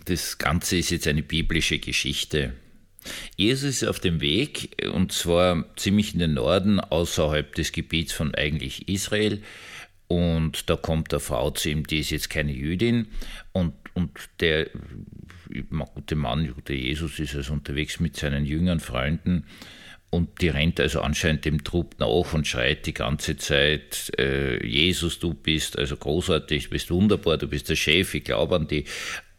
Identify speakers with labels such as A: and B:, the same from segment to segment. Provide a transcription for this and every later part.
A: Das Ganze ist jetzt eine biblische Geschichte. Jesus ist auf dem Weg, und zwar ziemlich in den Norden, außerhalb des Gebiets von eigentlich Israel. Und da kommt eine Frau zu ihm, die ist jetzt keine Jüdin. Und der gute Mann, der Jesus, ist also unterwegs mit seinen jüngeren Freunden. Und die rennt also anscheinend dem Trupp nach und schreit die ganze Zeit, Jesus, du bist also großartig, du bist wunderbar, du bist der Chef, ich glaube an dich.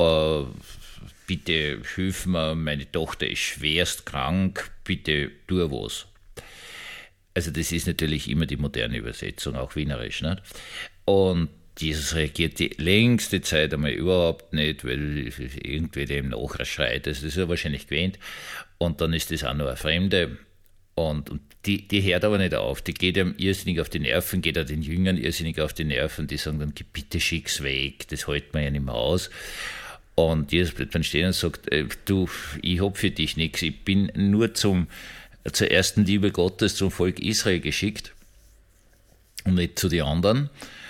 A: Bitte hilf mir, meine Tochter ist schwerst krank, bitte tu was. Also das ist natürlich immer die moderne Übersetzung, auch wienerisch, nicht? Und Jesus reagiert die längste Zeit einmal überhaupt nicht, weil irgendwer dem nachschreit. Also das ist er wahrscheinlich gewöhnt. Und dann ist das auch noch eine Fremde. Und die hört aber nicht auf. Die geht ihm irrsinnig auf die Nerven, geht auch den Jüngern irrsinnig auf die Nerven. Die sagen dann, bitte schick's weg, das hält man ja nicht mehr aus. Und Jesus bleibt dann stehen und sagt, du, ich hab für dich nichts. Ich bin nur zur ersten Liebe Gottes, zum Volk Israel geschickt und nicht zu den anderen.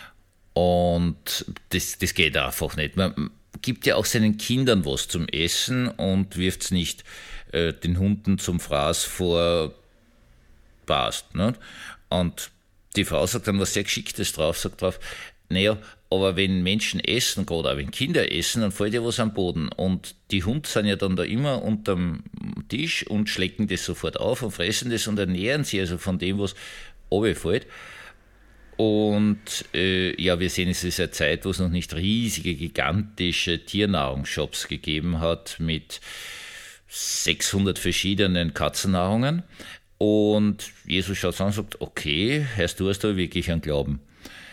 A: Und das geht einfach nicht. Man gibt ja auch seinen Kindern was zum Essen und wirft es nicht den Hunden zum Fraß vor, passt. Nicht? Und die Frau sagt dann was sehr Geschicktes drauf, sagt drauf, naja, aber wenn Menschen essen, gerade auch wenn Kinder essen, dann fällt ja was am Boden. Und die Hunde sind ja dann da immer unterm Tisch und schlecken das sofort auf und fressen das und ernähren sich also von dem, was runterfällt. Und ja, wir sehen, es ist eine Zeit, wo es noch nicht riesige, gigantische Tiernahrungsshops gegeben hat mit 600 verschiedenen Katzennahrungen. Und Jesus schaut an und sagt, okay, du hast da wirklich einen Glauben.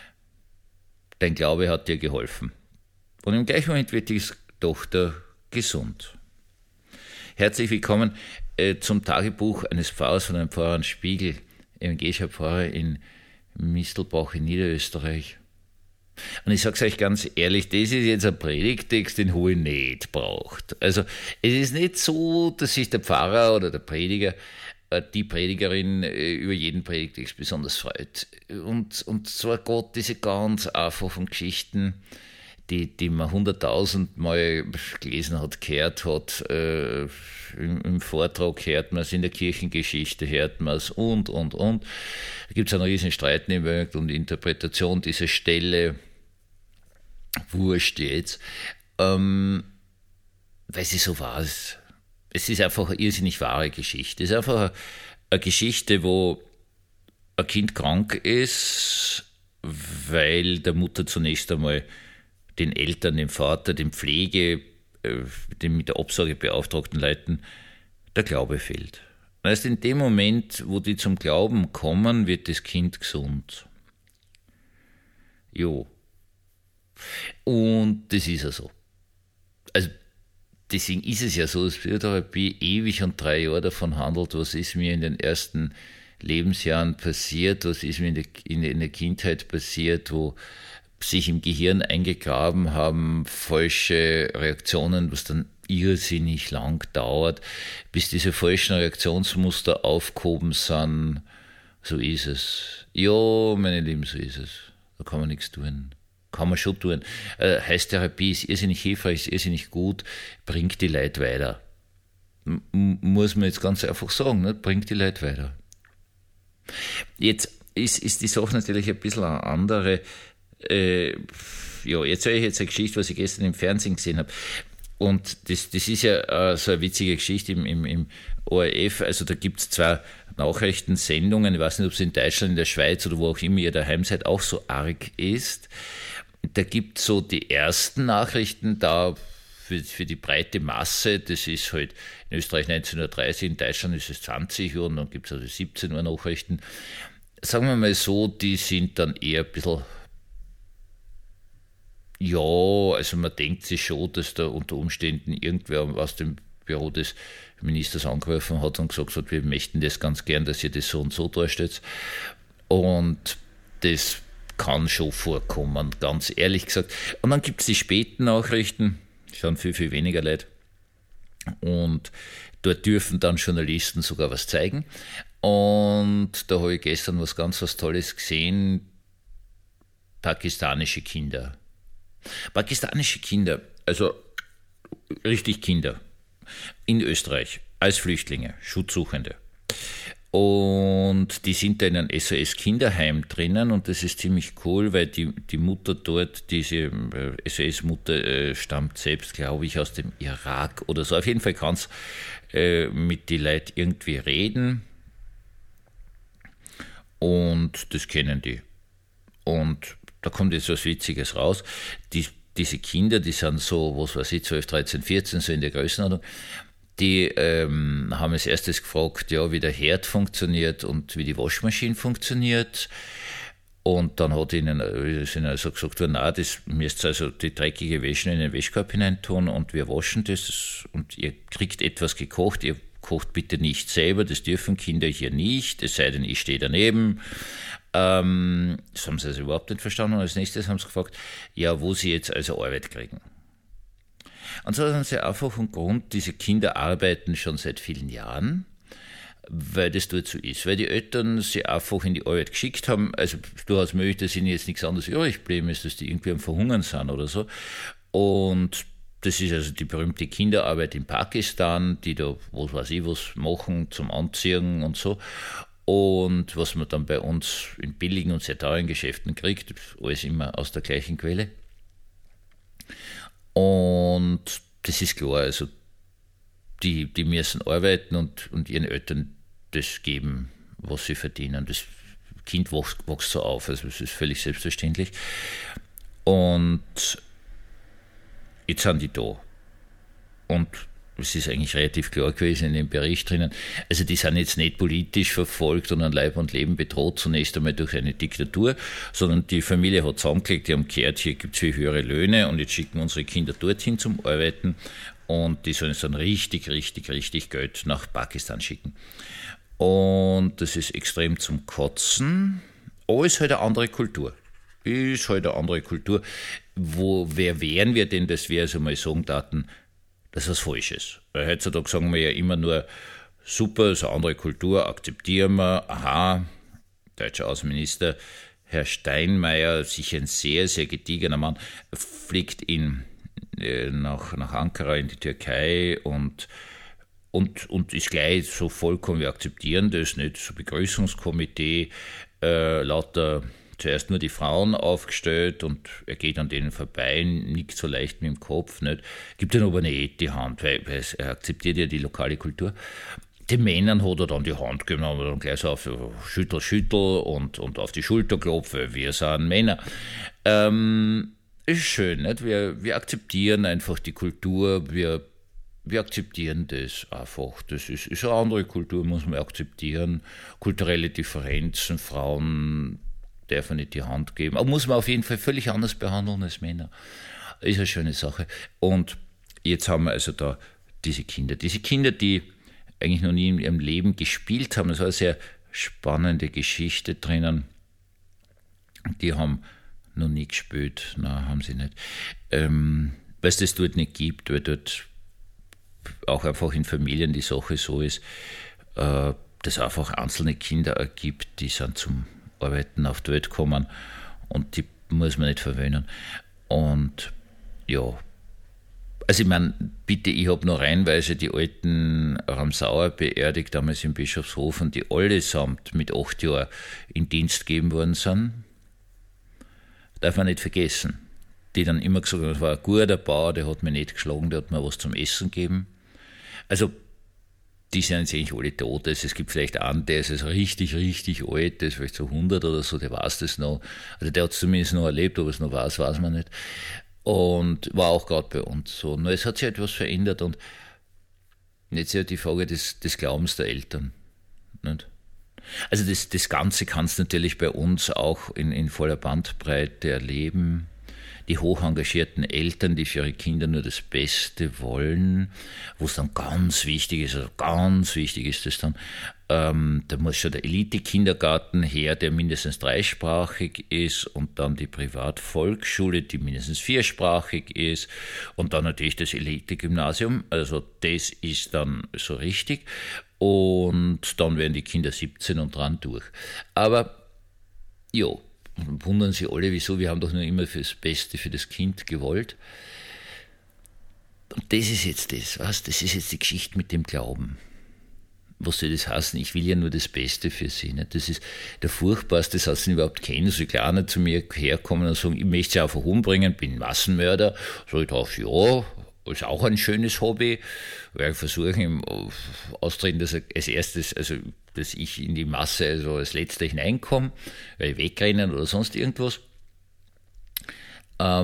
A: Dein Glaube hat dir geholfen. Und im gleichen Moment wird die Tochter gesund. Herzlich willkommen zum Tagebuch eines Pfarrers, von einem Pfarrer Spiegel, evangelischer Pfarrer in Mistelbach in Niederösterreich. Und ich sage es euch ganz ehrlich, das ist jetzt ein Predigtext, den habe ich nicht braucht. Also es ist nicht so, dass sich der Pfarrer oder der Prediger, die Predigerin über jeden Predigtext besonders freut. Und zwar Gott, diese ganz einfachen Geschichten, die man 100.000 Mal gelesen hat, gehört hat, im Vortrag hört man es, in der Kirchengeschichte hört man es und. Da gibt es einen riesen Streit und Interpretation dieser Stelle, wurscht jetzt, weil sie so war. Es ist einfach eine irrsinnig wahre Geschichte. Es ist einfach eine Geschichte, wo ein Kind krank ist, weil der Mutter zunächst einmal den Eltern, dem Vater, dem den mit der Obsorge beauftragten Leuten der Glaube fehlt. Erst in dem Moment, wo die zum Glauben kommen, wird das Kind gesund. Jo. Und das ist ja so. Also deswegen ist es ja so, dass Psychotherapie ewig und 3 Jahre davon handelt, was ist mir in den ersten Lebensjahren passiert, was ist mir in der Kindheit passiert, wo sich im Gehirn eingegraben haben, falsche Reaktionen, was dann irrsinnig lang dauert, bis diese falschen Reaktionsmuster aufgehoben sind. So ist es. Ja, meine Lieben, so ist es. Da kann man nichts tun. Kann man schon tun. Heißt, Therapie ist irrsinnig hilfreich, ist irrsinnig gut, bringt die Leute weiter. Muss man jetzt ganz einfach sagen, ne? Bringt die Leute weiter. Jetzt ist die Sache natürlich ein bisschen eine andere. Ja, jetzt erzähle ich jetzt eine Geschichte, was ich gestern im Fernsehen gesehen habe. Und das ist ja so eine witzige Geschichte im ORF. Also da gibt es 2 Nachrichtensendungen. Ich weiß nicht, ob es in Deutschland, in der Schweiz oder wo auch immer ihr daheim seid, auch so arg ist. Da gibt es so die ersten Nachrichten da für die breite Masse. Das ist halt in Österreich 19:30 Uhr, in Deutschland ist es 20 Uhr und dann gibt es also 17 Uhr Nachrichten. Sagen wir mal so, die sind dann eher ein bisschen. Ja, also man denkt sich schon, dass da unter Umständen irgendwer aus dem Büro des Ministers angerufen hat und gesagt hat, wir möchten das ganz gern, dass ihr das so und so darstellt. Und das kann schon vorkommen, ganz ehrlich gesagt. Und dann gibt es die späten Nachrichten, schon viel, viel weniger Leute. Und dort dürfen dann Journalisten sogar was zeigen. Und da habe ich gestern was Tolles gesehen, pakistanische Kinder. Also richtig Kinder in Österreich als Flüchtlinge, Schutzsuchende. Und die sind da in einem SOS-Kinderheim drinnen und das ist ziemlich cool, weil die Mutter dort, diese SOS-Mutter, stammt selbst, glaube ich, aus dem Irak oder so. Auf jeden Fall kann es mit den Leuten irgendwie reden und das kennen die. Und da kommt jetzt was Witziges raus. Diese Kinder, die sind so, was weiß ich, 12, 13, 14, so in der Größenordnung, die haben als erstes gefragt, ja, wie der Herd funktioniert und wie die Waschmaschine funktioniert. Und dann hat ihnen also gesagt, na, das müsst ihr also die dreckige Wäsche in den Wäschkorb hineintun und wir waschen das und ihr kriegt etwas gekocht, ihr kocht bitte nicht selber, das dürfen Kinder hier nicht, es sei denn, ich stehe daneben. Das haben sie also überhaupt nicht verstanden. Und als nächstes haben sie gefragt, ja, wo sie jetzt also Arbeit kriegen. Und so haben sie einfach einen Grund, diese Kinder arbeiten schon seit vielen Jahren, weil das dort so ist. Weil die Eltern sie einfach in die Arbeit geschickt haben, also durchaus möglich, dass ihnen jetzt nichts anderes übrig geblieben ist, dass die irgendwie am Verhungern sind oder so. Und das ist also die berühmte Kinderarbeit in Pakistan, die da, was weiß ich, was machen zum Anziehen und so. Und was man dann bei uns in billigen und sehr teuren Geschäften kriegt, alles immer aus der gleichen Quelle. Und das ist klar, also die müssen arbeiten und ihren Eltern das geben, was sie verdienen. Das Kind wächst so auf, also das ist völlig selbstverständlich. Und jetzt sind die da. Und es ist eigentlich relativ klar gewesen in dem Bericht drinnen, also die sind jetzt nicht politisch verfolgt und an Leib und Leben bedroht, zunächst einmal durch eine Diktatur, sondern die Familie hat zusammengelegt, die haben gehört, hier gibt es viel höhere Löhne und jetzt schicken unsere Kinder dorthin zum Arbeiten und die sollen dann richtig Geld nach Pakistan schicken. Und das ist extrem zum Kotzen, aber es ist halt eine andere Kultur. Wer wären wir denn, dass wir also mal sagen daten, dass was falsch ist. Weil heutzutage sagen wir ja immer nur, super, ist eine andere Kultur, akzeptieren wir, aha, deutscher Außenminister, Herr Steinmeier, sicher ein sehr, sehr gediegener Mann, fliegt nach Ankara in die Türkei und ist gleich so vollkommen, wir akzeptieren das, nicht so Begrüßungskomitee, lauter zuerst nur die Frauen aufgestellt und er geht an denen vorbei, nickt so leicht mit dem Kopf, nicht? Gibt ihnen aber nicht die Hand, weil er akzeptiert ja die lokale Kultur. Den Männern hat er dann die Hand gegeben, haben wir dann gleich so auf Schüttel und auf die Schulter klopfen, wir sind Männer. Ist schön, nicht? Wir akzeptieren einfach die Kultur, wir akzeptieren das einfach. Das ist eine andere Kultur, muss man akzeptieren. Kulturelle Differenzen, Frauen darf man nicht die Hand geben. Aber muss man auf jeden Fall völlig anders behandeln als Männer. Ist eine schöne Sache. Und jetzt haben wir also da diese Kinder, die eigentlich noch nie in ihrem Leben gespielt haben. Das war eine sehr spannende Geschichte drinnen. Die haben noch nie gespielt. Nein, haben sie nicht. Weil es das dort nicht gibt, weil dort auch einfach in Familien die Sache so ist, dass es einfach einzelne Kinder gibt, die sind zum Arbeiten auf die Welt kommen und die muss man nicht verwöhnen. Und ja, also ich meine, bitte, ich habe noch reihenweise die alten Ramsauer beerdigt, damals im Bischofshofen, die allesamt mit 8 Jahren in Dienst gegeben worden sind. Darf man nicht vergessen. Die dann immer gesagt haben, das war ein guter Bauer, der hat mich nicht geschlagen, der hat mir was zum Essen gegeben. Also die sind jetzt eigentlich alle tot. Also es gibt vielleicht einen, der ist also richtig alt, der ist vielleicht so 100 oder so, der weiß das noch. Also der hat es zumindest noch erlebt, ob er es noch weiß man nicht. Und war auch gerade bei uns so. Nur es hat sich etwas verändert und jetzt ja die Frage des Glaubens der Eltern. Nicht? Also das Ganze kannst du natürlich bei uns auch in voller Bandbreite erleben. Die hoch engagierten Eltern, die für ihre Kinder nur das Beste wollen, wo es dann ganz wichtig ist das dann, da muss schon der Elite-Kindergarten her, der mindestens 3-sprachig ist und dann die Privatvolksschule, die mindestens 4-sprachig ist und dann natürlich das Elite-Gymnasium, also das ist dann so richtig und dann werden die Kinder 17 und dran durch. Aber, jo, wundern sich alle, wieso, wir haben doch nur immer fürs Beste für das Kind gewollt. Und das ist jetzt das, was? Das ist jetzt die Geschichte mit dem Glauben. Was soll das heißen? Ich will ja nur das Beste für sie. Nicht? Das ist der furchtbarste Satz, den ich überhaupt kenne. So kleiner zu mir herkommen und sagen, ich möchte sie einfach umbringen, bin Massenmörder. So ich drauf, ja, ist auch ein schönes Hobby. Weil ich versuche im Austreten, dass als erstes, also dass ich in die Masse also als letzter hineinkomme, weil ich wegrennen oder sonst irgendwas. Ja.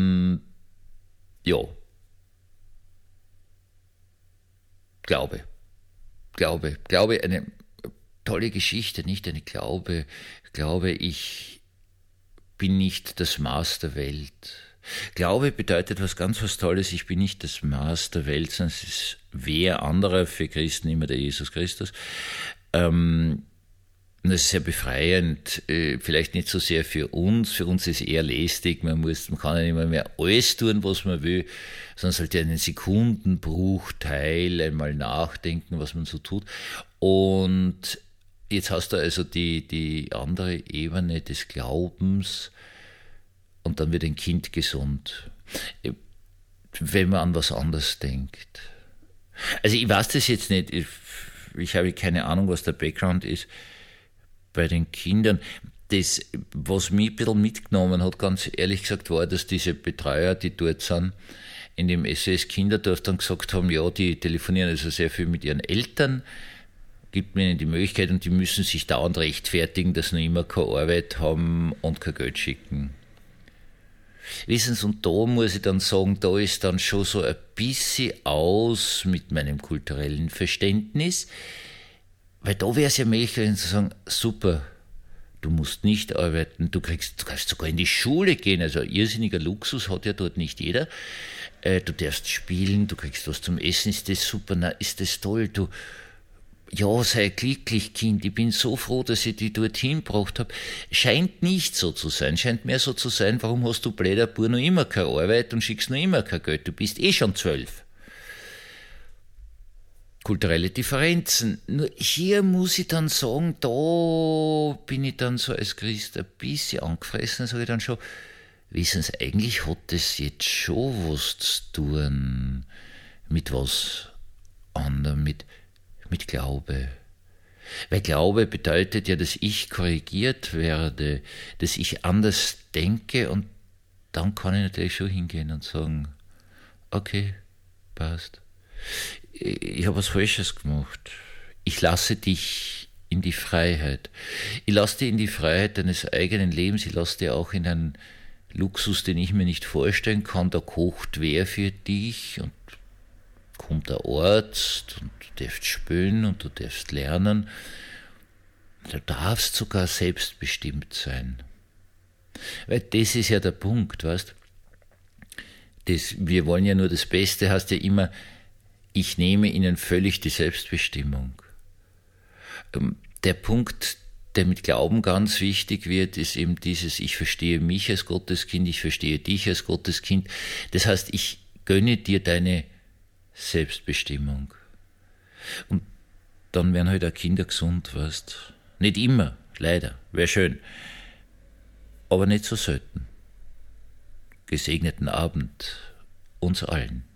A: Glaube, eine tolle Geschichte, nicht eine Glaube, ich bin nicht das Maß der Welt. Glaube bedeutet was Tolles, ich bin nicht das Maß der Welt, sondern es ist wer anderer, für Christen immer der Jesus Christus. Und das ist sehr befreiend, vielleicht nicht so sehr für uns ist eher lästig, man kann ja nicht mehr alles tun, was man will, sondern sollte einen Sekundenbruchteil einmal nachdenken, was man so tut. Und jetzt hast du also die andere Ebene des Glaubens und dann wird ein Kind gesund, wenn man an was anderes denkt. Also ich weiß das jetzt nicht, ich habe keine Ahnung, was der Background ist bei den Kindern. Das, was mich ein bisschen mitgenommen hat, ganz ehrlich gesagt, war, dass diese Betreuer, die dort sind, in dem SOS Kinderdorf dann gesagt haben, ja, die telefonieren also sehr viel mit ihren Eltern, gibt mir die Möglichkeit und die müssen sich dauernd rechtfertigen, dass sie noch immer keine Arbeit haben und kein Geld schicken. Wissen Sie, und da muss ich dann sagen, da ist dann schon so ein bisschen aus mit meinem kulturellen Verständnis, weil da wäre es ja möglich zu sagen, super, du musst nicht arbeiten, du kannst sogar in die Schule gehen, also ein irrsinniger Luxus hat ja dort nicht jeder. Du darfst spielen, du kriegst was zum Essen, ist das super, na, ist das toll, ja, sei glücklich, Kind, ich bin so froh, dass ich dich dorthin gebracht habe. Scheint nicht so zu sein, scheint mehr so zu sein, warum hast du blöder Bub noch immer keine Arbeit und schickst noch immer kein Geld, du bist eh schon 12. Kulturelle Differenzen. Nur hier muss ich dann sagen, da bin ich dann so als Christ ein bisschen angefressen, sage ich dann schon, wissen Sie, eigentlich hat das jetzt schon was zu tun mit was anderem, mit Glaube. Weil Glaube bedeutet ja, dass ich korrigiert werde, dass ich anders denke und dann kann ich natürlich schon hingehen und sagen, okay, passt. Ich habe was Falsches gemacht. Ich lasse dich in die Freiheit. Ich lasse dich in die Freiheit deines eigenen Lebens. Ich lasse dich auch in einen Luxus, den ich mir nicht vorstellen kann. Da kocht wer für dich und kommt der Arzt und du darfst spielen und du darfst lernen. Du darfst sogar selbstbestimmt sein. Weil das ist ja der Punkt, weißt? Wir wollen ja nur das Beste, heißt ja immer, ich nehme ihnen völlig die Selbstbestimmung. Der Punkt, der mit Glauben ganz wichtig wird, ist eben dieses, ich verstehe mich als Gotteskind, ich verstehe dich als Gotteskind. Das heißt, ich gönne dir deine Selbstbestimmung. Und dann werden halt auch Kinder gesund, weißt. Nicht immer, leider, wäre schön. Aber nicht so selten. Gesegneten Abend uns allen.